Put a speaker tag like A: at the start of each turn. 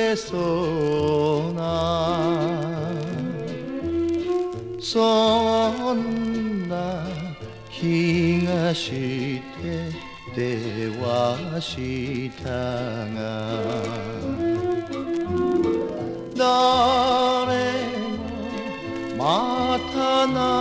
A: れそうなそんな気がして電話したが誰もまたない